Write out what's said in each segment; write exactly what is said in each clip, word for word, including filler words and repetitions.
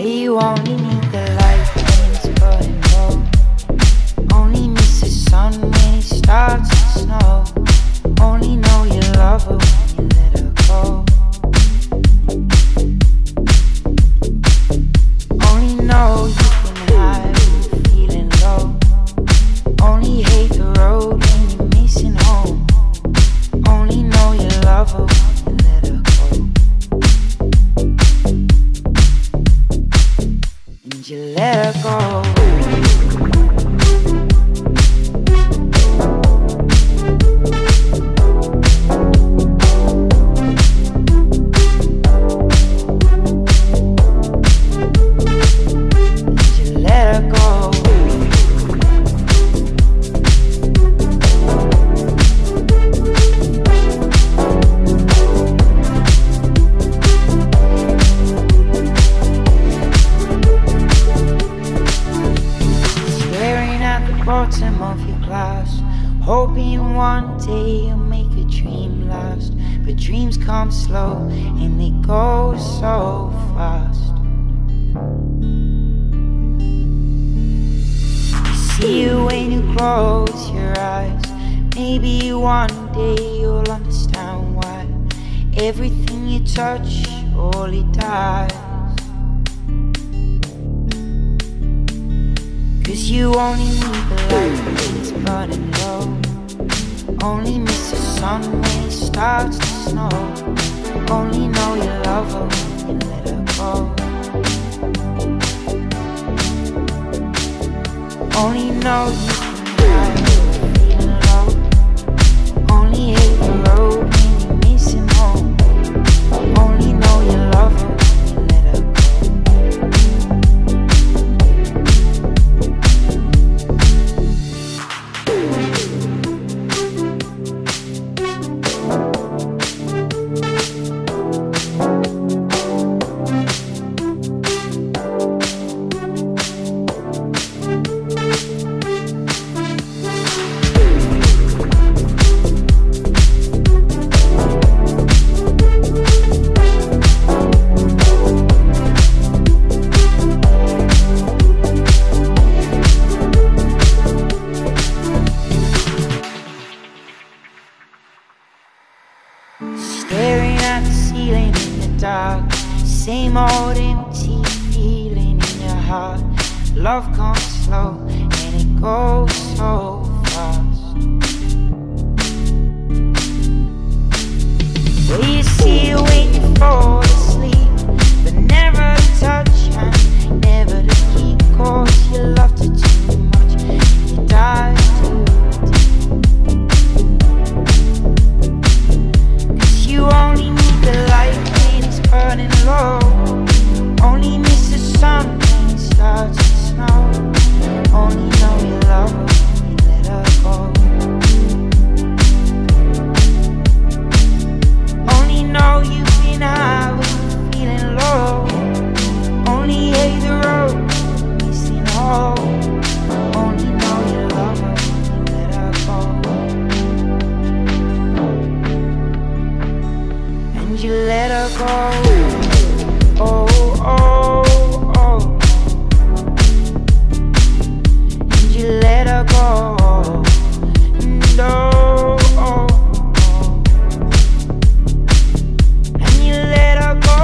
you only need the light when it's burning low. Only miss the sun when it starts to snow. Only know you love her when you let her go. Only know you can hide when you're feeling low. Only hate the road when you're missing home. Only know you love her when you let her go. And you let her go. Bottom of your glass, hoping one day you'll make a dream last. But dreams come slow and they go so fast. I see you when you close your eyes. Maybe one day you'll understand why everything you touch only dies. Cause you only need the light when it's burning low. Only miss the sun when it starts to snow. Only know you love her when you let her go. Only know you can hide when you're feeling low. Only hate the road when you're missing home. Only know you love her when you let her go. Staring at the ceiling in the dark, same old empty feeling in your heart. Love comes slow and it goes so fast. Well, you see you when you fall asleep, but never to touch and never to keep. Cause you loved her too much, you died too deep. You only need the light when it's burning low. Only miss the sun when it starts to snow. Only know you love her when you let her go. Only know you've been high when you're feeling low. Only hate the road, missing home. Only know you love her when you let her go. And you let her go. Oh, oh, oh. And you let her go. And oh, oh, oh. And you let her go.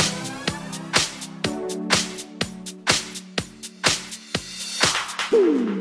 Ooh.